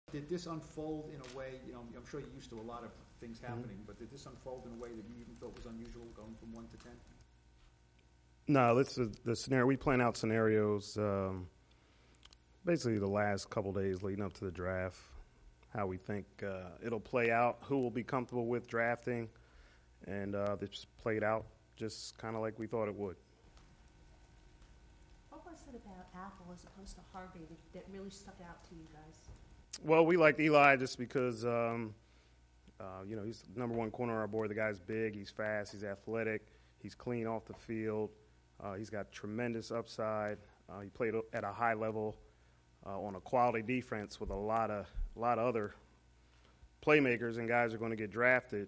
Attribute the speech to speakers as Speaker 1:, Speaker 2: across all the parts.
Speaker 1: Did this unfold in a way, I'm sure you're used to a lot of things happening, but did this unfold in a way that you even thought was unusual, going from 1 to 10?
Speaker 2: No, this is the scenario. We plan out scenarios basically the last couple days leading up to the draft, how we think it'll play out, who will be comfortable with drafting, and this played out just kind of like we thought it would.
Speaker 3: What was it about Apple as opposed to Harvey that really stuck out to you guys?
Speaker 2: Well, we liked Eli just because, he's the number one corner on our board. The guy's big, he's fast, he's athletic, he's clean off the field. He's got tremendous upside. He played at a high level on a quality defense with a lot of other playmakers and guys are going to get drafted.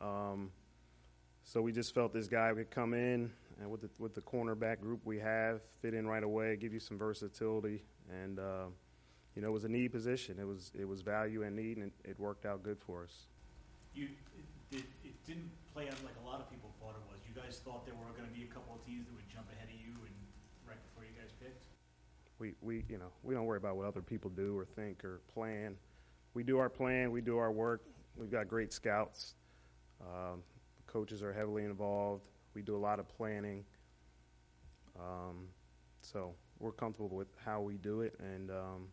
Speaker 2: So we just felt this guy could come in and with the cornerback group we have, fit in right away, give you some versatility, and it was a need position. It was value and need, and it worked out good for us.
Speaker 4: It didn't play out like a lot of people thought it was. You guys thought there were going to be a couple of teams that would jump ahead of you and right before you guys picked?
Speaker 2: We don't worry about what other people do or think or plan. We do our plan. We do our work. We've got great scouts. Coaches are heavily involved. We do a lot of planning. So we're comfortable with how we do it, and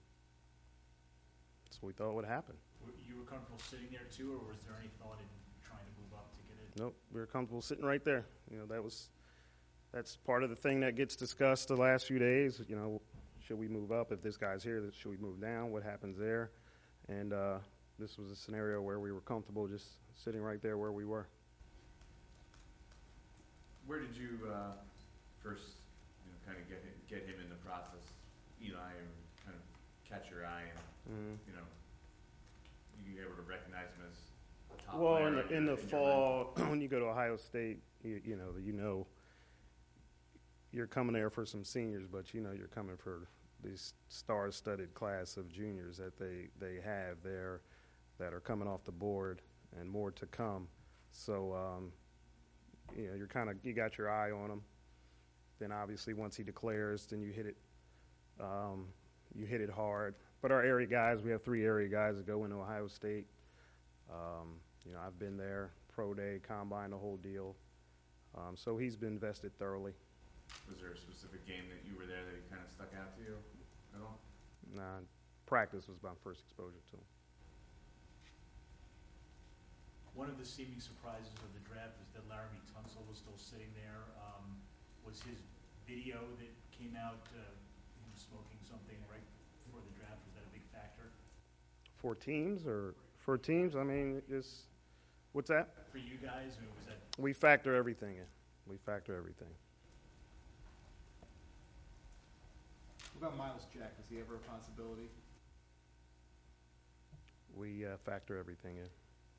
Speaker 2: so we thought would happen.
Speaker 4: You were comfortable sitting there too, or was there any thought in trying to move up to get it?
Speaker 2: Nope, we were comfortable sitting right there. That's part of the thing that gets discussed the last few days. Should we move up if this guy's here? Should we move down? What happens there? And this was a scenario where we were comfortable just sitting right there where we were.
Speaker 5: Where did you first, kind of get him in the process, Eli, and kind of catch your eye, and you able to recognize him as a top player?
Speaker 2: Well, in the fall, when you go to Ohio State, you're coming there for some seniors, but you're coming for this star-studded class of juniors that they have there that are coming off the board and more to come. So you got your eye on him. Then obviously once he declares, then you hit it hard. But our area guys, we have 3 area guys that go into Ohio State. I've been there, pro day, combine, the whole deal. So he's been vested thoroughly.
Speaker 5: Was there a specific game that you were there that he kind of stuck out to you at all?
Speaker 2: Nah, practice was my first exposure to him.
Speaker 4: One of the seeming surprises of the draft is that Laramie Tunsil was still sitting there. Was his video that came out him smoking something right before the draft, was that a big factor?
Speaker 2: For teams? I mean, what's that?
Speaker 4: For you guys, or was that?
Speaker 2: We factor everything in.
Speaker 1: What about Miles Jack? Was he ever a possibility?
Speaker 2: We factor everything in.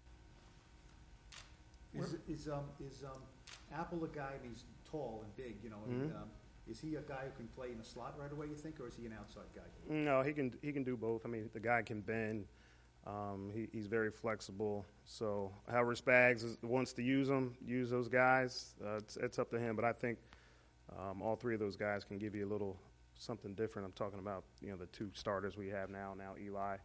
Speaker 1: Is Apple a guy? He's tall and big, is he a guy who can play in a slot right away, you think, or is he an outside guy?
Speaker 2: No, he can do both. I mean, the guy can bend. He's very flexible. So however Spags wants to use those guys, it's up to him. But I think all 3 of those guys can give you a little something different. I'm talking about the 2 starters we have now Eli.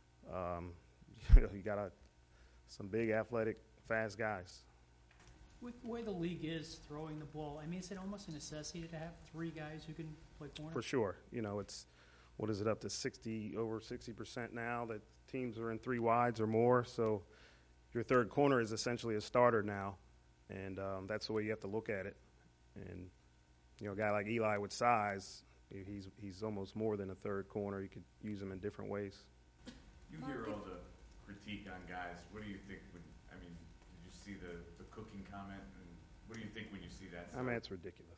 Speaker 2: You got some big, athletic, fast guys.
Speaker 6: With the way the league is throwing the ball, I mean, is it almost a necessity to have 3 guys who can play corner?
Speaker 2: For sure. It's, what is it, up to over 60% now that teams are in 3 wides or more. So your third corner is essentially a starter now, and that's the way you have to look at it. And, a guy like Eli with size, he's almost more than a third corner. You could use him in different ways.
Speaker 5: You hear all the critique on guys. What do you think did you see the cooking comment? And what do you think when you see that stuff?
Speaker 2: I mean, it's ridiculous.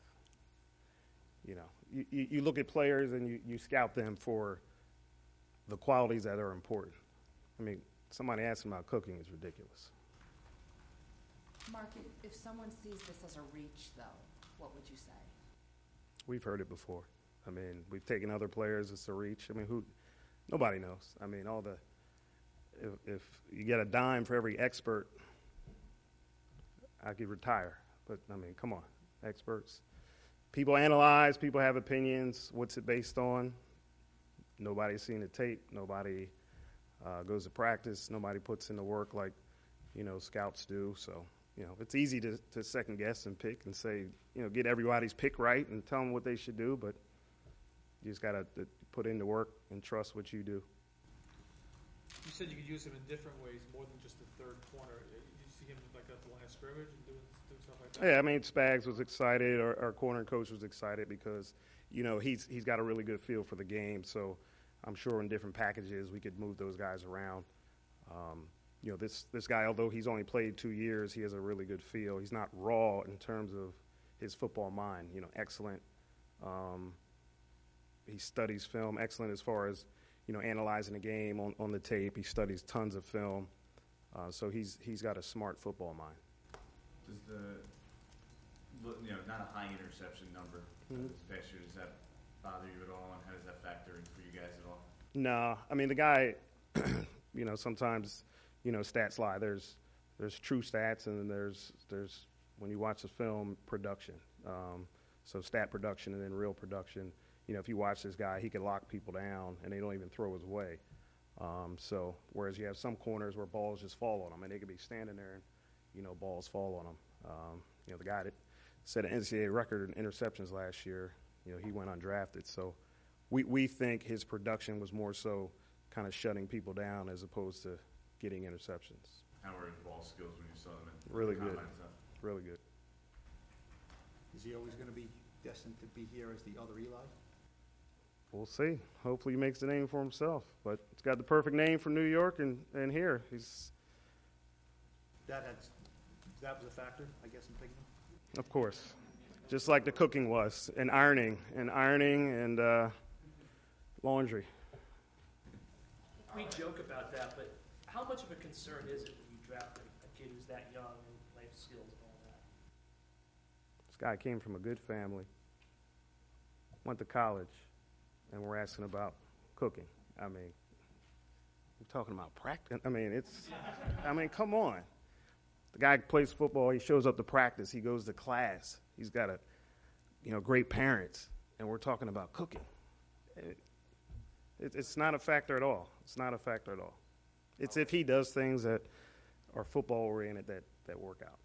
Speaker 2: You look at players and you scout them for the qualities that are important. I mean, somebody asking about cooking is ridiculous.
Speaker 3: Mark, if someone sees this as a reach, though, what would you say?
Speaker 2: We've heard it before. I mean, we've taken other players as a reach. I mean, nobody knows. I mean, if you get a dime for every expert, I could retire. But, I mean, come on, experts. People analyze, people have opinions. What's it based on? Nobody's seen the tape. Nobody goes to practice. Nobody puts in the work like, scouts do. So, it's easy to second guess and pick and say, get everybody's pick right and tell them what they should do, but you just got to put in the work and trust what you do.
Speaker 7: You said you could use him in different ways, more than just the third corner. You see him like at the line of scrimmage and doing stuff like that?
Speaker 2: Yeah, I mean, Spags was excited. Our corner coach was excited because, he's got a really good feel for the game. So I'm sure in different packages we could move those guys around. This guy, although he's only played 2 years, he has a really good feel. He's not raw in terms of his football mind. Excellent. He studies film. Excellent as far as analyzing the game on the tape. He studies tons of film. So he's got a smart football mind.
Speaker 5: Does not a high interception number this past year, does that bother you at all, and how does that factor in for you guys at all?
Speaker 2: No, I mean, the guy, sometimes, stats lie. There's true stats, and then there's when you watch the film, production. So stat production and then real production. If you watch this guy, he can lock people down, and they don't even throw his way. So whereas you have some corners where balls just fall on them, and they could be standing there and, balls fall on them. The guy that set an NCAA record in interceptions last year, he went undrafted. So we think his production was more so kind of shutting people down as opposed to getting interceptions.
Speaker 5: How were his ball skills when you saw them in
Speaker 2: Really
Speaker 5: the
Speaker 2: good.
Speaker 5: combine stuff?
Speaker 2: Really good.
Speaker 1: Is he always going to be destined to be here as the other Eli?
Speaker 2: We'll see. Hopefully he makes the name for himself. But it's got the perfect name for New York and here.
Speaker 1: That was a factor, I guess, in picking him?
Speaker 2: Of course. Just like the cooking was, and ironing and laundry.
Speaker 8: We joke about that, but how much of a concern is it when you draft a kid who's that young and life skills and all that?
Speaker 2: This guy came from a good family, went to college, and we're asking about cooking. I mean, we're talking about practice. I mean, come on. The guy plays football. He shows up to practice. He goes to class. He's got great parents, and we're talking about cooking. It's not a factor at all. It's not a factor at all. It's if he does things that are football oriented that work out.